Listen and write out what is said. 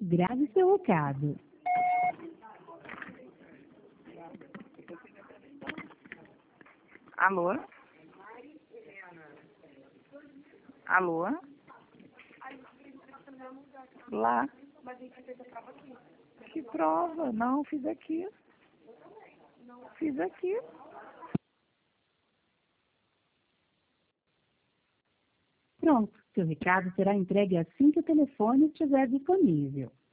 Grave seu recado. Alô? Alô? Lá. Que prova? Não, fiz aqui. Fiz aqui. Pronto, seu recado será entregue assim que o telefone estiver disponível.